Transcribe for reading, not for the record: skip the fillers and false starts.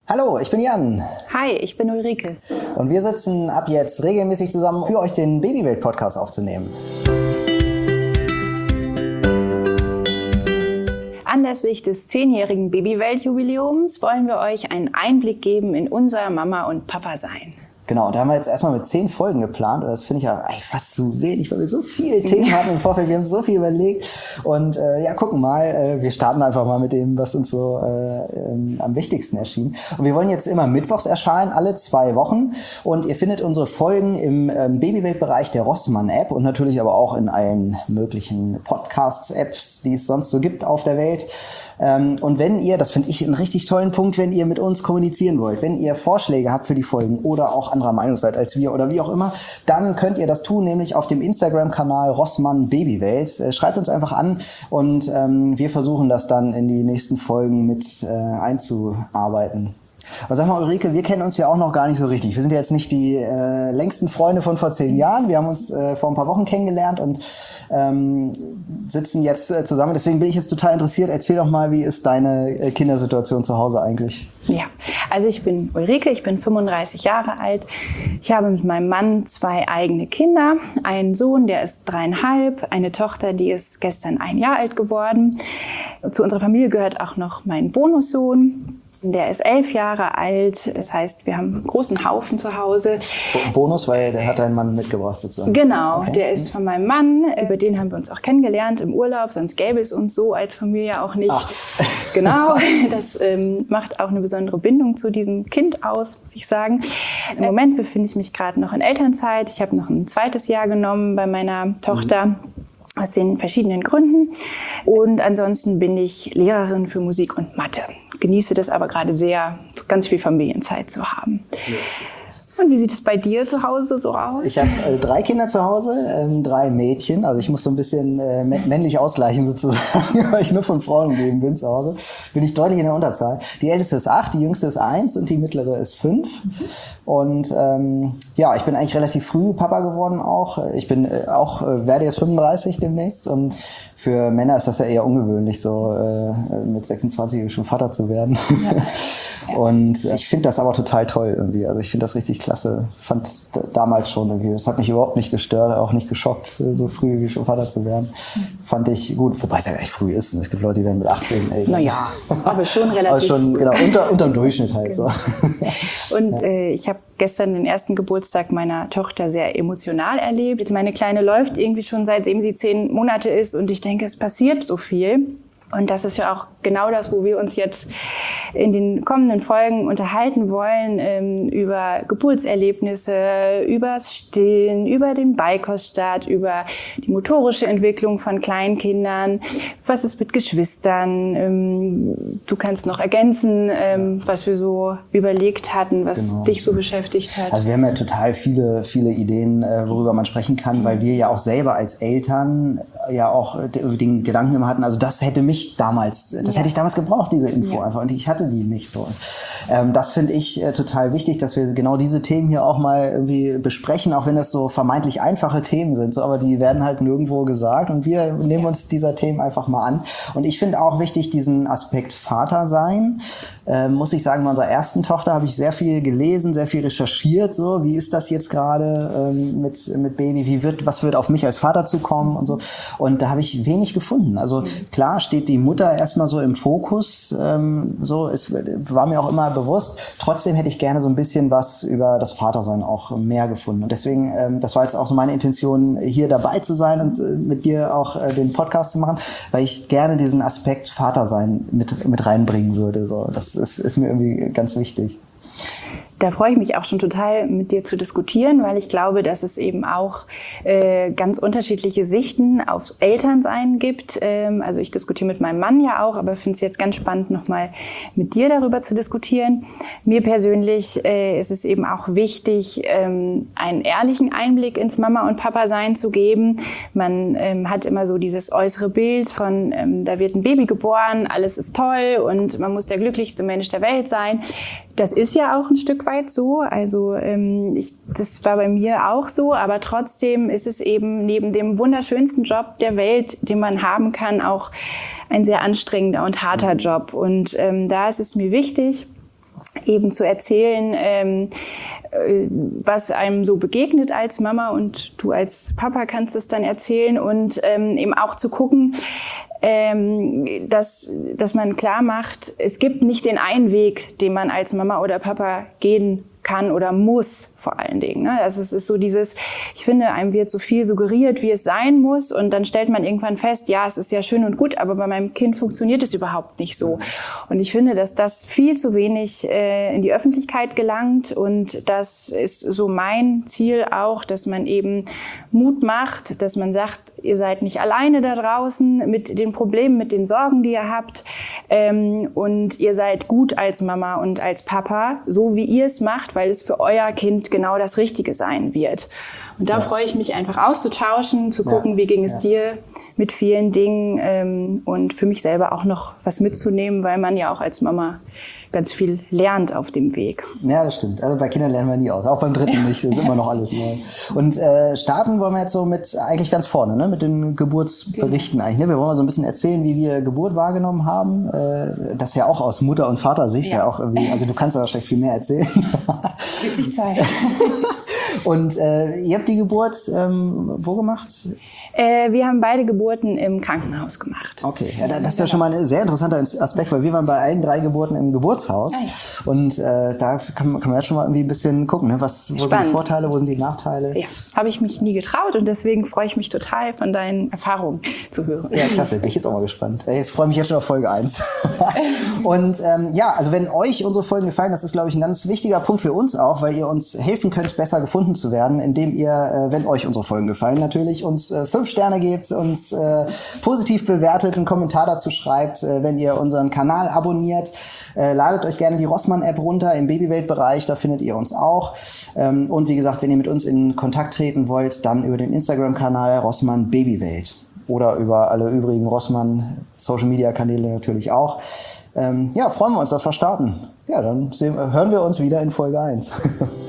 Hallo, ich bin Jan. Hi, ich bin Ulrike. Und wir sitzen ab jetzt regelmäßig zusammen, für euch den Babywelt-Podcast aufzunehmen. Anlässlich des 10-jährigen Babywelt-Jubiläums wollen wir euch einen Einblick geben in unser Mama- und Papa-Sein. Genau, und da haben wir jetzt erstmal mit 10 Folgen geplant. Und das finde ich ja fast zu wenig, weil wir so viele Themen hatten im Vorfeld. Wir haben so viel überlegt. Und gucken mal, wir starten einfach mal mit dem, was uns so am wichtigsten erschien. Und wir wollen jetzt immer mittwochs erscheinen, alle 2 Wochen. Und ihr findet unsere Folgen im Babywelt-Bereich der Rossmann-App und natürlich aber auch in allen möglichen Podcasts-Apps, die es sonst so gibt auf der Welt. Und wenn ihr, das finde ich einen richtig tollen Punkt, wenn ihr mit uns kommunizieren wollt, wenn ihr Vorschläge habt für die Folgen oder auch anderer Meinung seid als wir oder wie auch immer, dann könnt ihr das tun, nämlich auf dem Instagram-Kanal Rossmann Babywelt. Schreibt uns einfach an und wir versuchen das dann in die nächsten Folgen mit einzuarbeiten. Aber sag mal, Ulrike, wir kennen uns ja auch noch gar nicht so richtig. Wir sind ja jetzt nicht die längsten Freunde von vor 10 Jahren. Wir haben uns vor ein paar Wochen kennengelernt und sitzen jetzt zusammen. Deswegen bin ich jetzt total interessiert. Erzähl doch mal, wie ist deine Kindersituation zu Hause eigentlich? Ja, also ich bin Ulrike, ich bin 35 Jahre alt. Ich habe mit meinem Mann 2 eigene Kinder. Einen Sohn, der ist 3,5, eine Tochter, die ist gestern 1 Jahr alt geworden. Zu unserer Familie gehört auch noch mein Bonussohn. Der ist 11 Jahre alt, das heißt, wir haben einen großen Haufen zu Hause. Bonus, weil der hat deinen Mann mitgebracht sozusagen. Genau, okay. Der ist von meinem Mann, über den haben wir uns auch kennengelernt im Urlaub, sonst gäbe es uns so als Familie auch nicht. Ach. Genau, das macht auch eine besondere Bindung zu diesem Kind aus, muss ich sagen. Im Moment befinde ich mich gerade noch in Elternzeit, ich habe noch ein 2. Jahr genommen bei meiner Tochter. Aus den verschiedenen Gründen. Und ansonsten bin ich Lehrerin für Musik und Mathe. Genieße das aber gerade sehr, ganz viel Familienzeit zu haben. Ja. Und wie sieht es bei dir zu Hause so aus? Ich habe 3 Kinder zu Hause, 3 Mädchen. Also ich muss so ein bisschen männlich ausgleichen sozusagen, weil ich nur von Frauen umgeben bin zu Hause. Bin ich deutlich in der Unterzahl. Die älteste ist 8, die jüngste ist 1 und die mittlere ist 5. Und ich bin eigentlich relativ früh Papa geworden auch. Ich bin werde jetzt 35 demnächst. Und für Männer ist das ja eher ungewöhnlich, so mit 26 schon Vater zu werden. Ja. Ja. Und ich finde das aber total toll irgendwie. Also ich finde das richtig klasse. Fand es damals schon irgendwie. Das hat mich überhaupt nicht gestört, auch nicht geschockt, so früh wie schon Vater zu werden. Fand ich gut. Wobei es ja echt früh ist. Es gibt Leute, die werden mit 18 älter. Naja, aber schon relativ. Aber schon, genau, unterm Durchschnitt halt so. Und ich habe gestern den ersten Geburtstag meiner Tochter sehr emotional erlebt. Meine Kleine läuft irgendwie schon seitdem sie 10 Monate ist und ich denke, es passiert so viel. Und das ist ja auch genau das, wo wir uns jetzt in den kommenden Folgen unterhalten wollen, über Geburtserlebnisse, übers Stillen, über den Beikoststart, über die motorische Entwicklung von Kleinkindern, was ist mit Geschwistern. Du kannst noch ergänzen, was wir so überlegt hatten, was dich so beschäftigt hat. Also wir haben ja total viele Ideen, worüber man sprechen kann, weil wir ja auch selber als Eltern ja auch den Gedanken immer hatten, also das hätte ich damals gebraucht, diese Info einfach. Und ich hatte die nicht so. Das finde ich total wichtig, dass wir genau diese Themen hier auch mal irgendwie besprechen, auch wenn das so vermeintlich einfache Themen sind. So, aber die werden halt nirgendwo gesagt und wir nehmen uns dieser Themen einfach mal an. Und ich finde auch wichtig diesen Aspekt Vater sein. Muss ich sagen, bei unserer ersten Tochter habe ich sehr viel gelesen, sehr viel recherchiert. So, wie ist das jetzt gerade mit Baby? Was wird auf mich als Vater zukommen und so. Und da habe ich wenig gefunden. Also klar steht die Mutter erstmal so im Fokus. Es war mir auch immer bewusst. Trotzdem hätte ich gerne so ein bisschen was über das Vatersein auch mehr gefunden. Und deswegen, das war jetzt auch so meine Intention, hier dabei zu sein und mit dir auch den Podcast zu machen, weil ich gerne diesen Aspekt Vatersein mit reinbringen würde. So, das ist mir irgendwie ganz wichtig. Da freue ich mich auch schon total, mit dir zu diskutieren, weil ich glaube, dass es eben auch ganz unterschiedliche Sichten aufs Elternsein gibt. Also ich diskutiere mit meinem Mann ja auch, aber finde es jetzt ganz spannend, nochmal mit dir darüber zu diskutieren. Mir persönlich ist es eben auch wichtig, einen ehrlichen Einblick ins Mama- und Papa-Sein zu geben. Man hat immer so dieses äußere Bild von, da wird ein Baby geboren, alles ist toll und man muss der glücklichste Mensch der Welt sein. Das ist ja auch ein Stück weit so. Also das war bei mir auch so, aber trotzdem ist es eben neben dem wunderschönsten Job der Welt, den man haben kann, auch ein sehr anstrengender und harter Job. Und da ist es mir wichtig, eben zu erzählen, was einem so begegnet als Mama, und du als Papa kannst es dann erzählen, und eben auch zu gucken, dass man klar macht, es gibt nicht den einen Weg, den man als Mama oder Papa gehen kann oder muss, vor allen Dingen. Ne? Also es ist so dieses, ich finde, einem wird so viel suggeriert, wie es sein muss, und dann stellt man irgendwann fest, ja, es ist ja schön und gut, aber bei meinem Kind funktioniert es überhaupt nicht so. Und ich finde, dass das viel zu wenig in die Öffentlichkeit gelangt, und das ist so mein Ziel auch, dass man eben Mut macht, dass man sagt, ihr seid nicht alleine da draußen mit den Problemen, mit den Sorgen, die ihr habt, und ihr seid gut als Mama und als Papa, so wie ihr es macht, weil es für euer Kind genau das Richtige sein wird. Und da freue ich mich einfach auszutauschen, zu gucken, wie ging es dir mit vielen Dingen, und für mich selber auch noch was mitzunehmen, weil man ja auch als Mama ganz viel lernt auf dem Weg. Ja, das stimmt. Also bei Kindern lernen wir nie aus. Auch beim dritten nicht. Das ist immer noch alles neu. Und starten wollen wir jetzt so mit eigentlich ganz vorne, ne? Mit den Geburtsberichten eigentlich. Ne? Wir wollen mal so ein bisschen erzählen, wie wir Geburt wahrgenommen haben. Das ja auch aus Mutter- und Vatersicht. Ja auch irgendwie, also du kannst ja wahrscheinlich viel mehr erzählen. Wird sich zeigen. Und ihr habt die Geburt wo gemacht? Wir haben beide Geburten im Krankenhaus gemacht. Okay, ja, das ist ja schon mal ein sehr interessanter Aspekt, weil wir waren bei allen 3 Geburten im Geburtshaus. Und da kann man jetzt schon mal irgendwie ein bisschen gucken, ne? Wo sind die Vorteile, wo sind die Nachteile? Ja, habe ich mich nie getraut, und deswegen freue ich mich total, von deinen Erfahrungen zu hören. Ja, klasse, bin ich jetzt auch mal gespannt. Jetzt freue ich mich jetzt schon auf Folge 1. Und ja, also wenn euch unsere Folgen gefallen, das ist, glaube ich, ein ganz wichtiger Punkt für uns auch, weil ihr uns helfen könnt, besser gefunden zu werden, indem ihr, wenn euch unsere Folgen gefallen, natürlich uns 5 Sterne gebt, uns positiv bewertet, einen Kommentar dazu schreibt, wenn ihr unseren Kanal abonniert. Ladet euch gerne die Rossmann-App runter im Babywelt-Bereich, da findet ihr uns auch. Und wie gesagt, wenn ihr mit uns in Kontakt treten wollt, dann über den Instagram-Kanal Rossmann Babywelt oder über alle übrigen Rossmann-Social-Media-Kanäle natürlich auch. Ja, freuen wir uns, dass wir starten. Ja, dann hören wir uns wieder in Folge 1.